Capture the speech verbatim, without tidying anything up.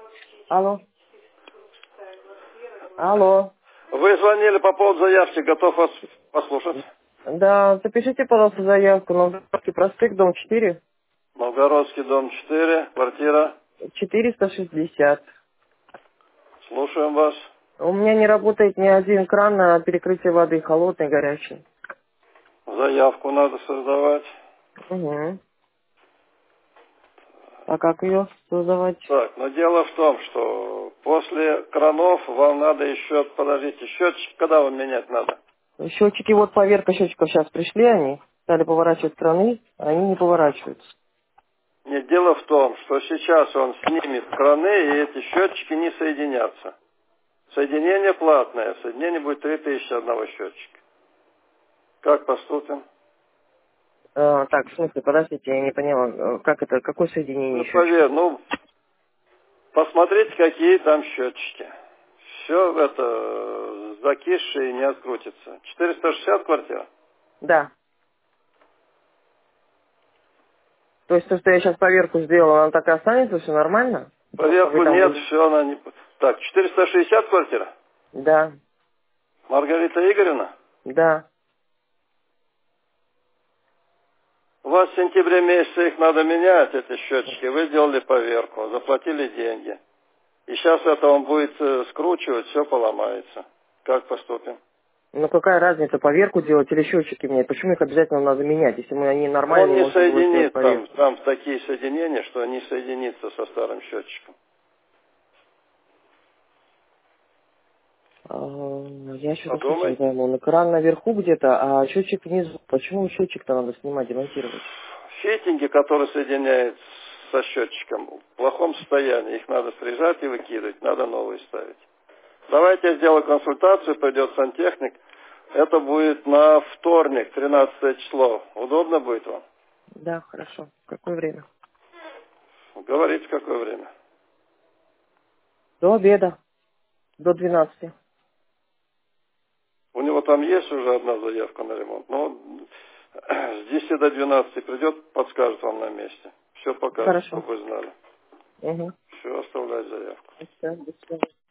Алло. Алло. Вы звонили по поводу заявки, готов вас послушать. Да, запишите, пожалуйста, заявку на Новгородский проспект, дом четыре, Новгородский дом четыре, квартира. четыреста шестьдесят. Слушаем вас. У меня не работает ни один кран на перекрытие воды, холодной, горячей. Заявку надо создавать. Угу. А как ее создавать? Так, но дело в том, что после кранов вам надо еще, подождите, счетчик когда вам менять надо? Счетчики, вот поверка счетчиков сейчас пришли, они стали поворачивать краны, а они не поворачиваются. Нет, дело в том, что сейчас он снимет краны, и эти счетчики не соединятся. Соединение платное, соединение будет три тысячи одного счетчика. Как поступим? А, так, в смысле, подождите, я не поняла, как это, какое соединение Ну, счетчиков? поверь, ну, посмотрите, какие там счетчики. Все это э, закисшее и не открутится. четыреста шестьдесят квартира? Да. То есть то, что я сейчас поверку сделала, она так и останется, все нормально? Вы Поверку там нет, будете? все она не... Так, четыреста шестьдесят квартира? Да, Маргарита Игоревна? да. У вас в сентябре месяце их надо менять, эти счетчики. Вы сделали поверку, заплатили деньги. И сейчас это он будет э, скручивать, все поломается. Как поступим? Ну какая разница, поверку делать или счетчики мне? Почему их обязательно надо менять? Если мы они Он нормальные, не можно было сделать соединит, там, поверку. там такие соединения, что они соединятся со старым счетчиком. А, я что-то смысла не Подумайте. пойму. На кран наверху где-то, а счетчик внизу. Почему счетчик-то надо снимать, демонтировать? Фитинги, которые соединяют со счетчиком, в плохом состоянии. Их надо срезать и выкидывать, надо новые ставить. Давайте я сделаю консультацию, пойдет сантехник. Это будет на вторник, тринадцатое число. Удобно будет вам? Да, хорошо. В какое время? Говорите, в какое время. До обеда. До двенадцати. У него там есть уже одна заявка на ремонт, но он с десяти до двенадцати придет, подскажет вам на месте. Все покажет, Хорошо. чтобы вы знали. Угу. Все, оставляй заявку. Все, до свидания.